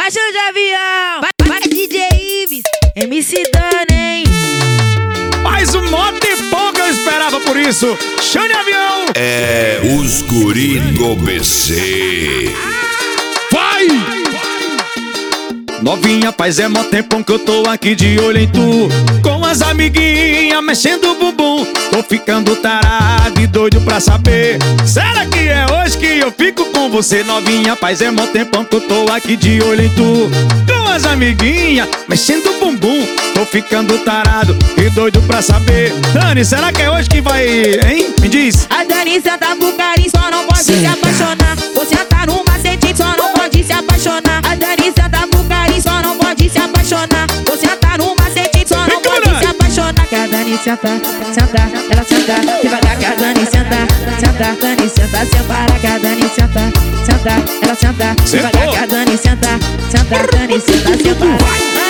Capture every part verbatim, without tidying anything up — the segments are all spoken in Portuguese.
Baixo de avião, vai, vai D J Ives, M C Dani, hein? Mais um moto e pouco eu esperava por isso. Xande Avião. É os guri do B C. Vai! Novinha, faz é mó tempão que eu tô aqui de olho em tu, com as amiguinhas mexendo o bumbum. Tô ficando tarado e doido pra saber, será que é hoje que eu fico com você? Novinha, faz é mó tempão que eu tô aqui de olho em tu, com as amiguinhas mexendo o bumbum. Tô ficando tarado e doido pra saber, Dani, será que é hoje que vai, hein? Me diz. A Dani senta pro carinho, só não pode se apaixonar. Você tá no macete, só não pode se apaixonar. A Dani senta pro carinho, só não pode se apaixonar. Você tá no macete, só não pode se apaixonar. Que a Dani senta, senta, ela senta devagar. Que a Dani senta, senta, Dani senta sem parar. Que a Dani senta, senta, ela senta devagar. Que a Dani senta, senta, Dani senta sem parar.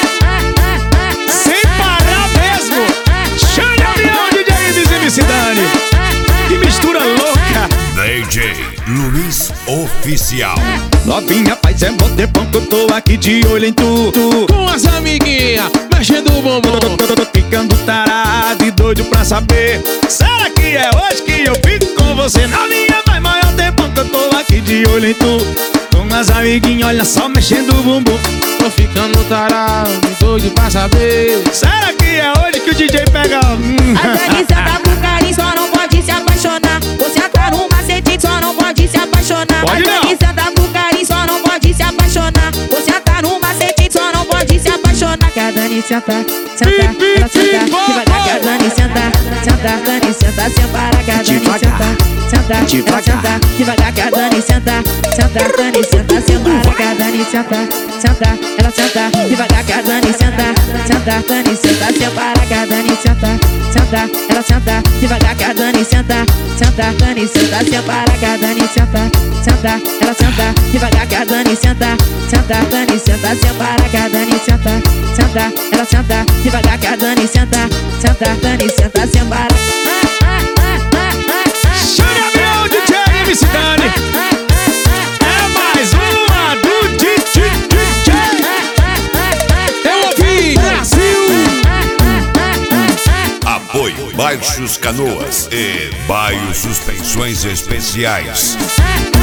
Sem parar mesmo. Xande Avião, D J Ives e M C Dani. Que mistura louca. D J Luiz Oficial. Novinha, faz é mó tempão que eu tô aqui de olho em tu, tu. Com as amiguinhas mexendo o bumbum. Tô, tô, tô, tô ficando tarado e doido pra saber, será que é hoje que eu fico com você? Novinha, faz maior tempão que eu tô aqui de olho em tu, com as amiguinhas, olha só, mexendo o bumbum. Tô ficando tarado e doido pra saber, será que é hoje que o D J pega? Hum. A Dani senta pro carinho, só não pode se apaixonar. Você tá no macete, só não pode se apaixonar. Pode a Dani senta pro carinho, só não pode se apaixonar. Você tá no macete, só não pode se apaixonar. Que a Dani senta, senta, ela senta devagar. Que a Dani senta, senta, Dani senta sem parar. Que a Dani senta, senta, ela senta devagar. Que a Dani senta, senta, Dani senta sem parar. Que a Dani senta, senta, ela senta devagar. Que a Dani senta, senta, Dani senta sem parar. Que a Dani senta, senta, ela senta devagar. Que a Dani senta, senta, Dani senta sem parar. Que a Dani senta, senta, ela senta devagar. Que a Dani senta, senta, Dani senta sem parar. Que a Dani senta, senta, ela senta devagar. Que a Dani senta, senta, Dani senta sem parar. Xande Avião, D J M C Dani. É mais uma do D J. eu ouvi, Brasil. Apoio Baixos Canoas e Baio Suspensões Especiais.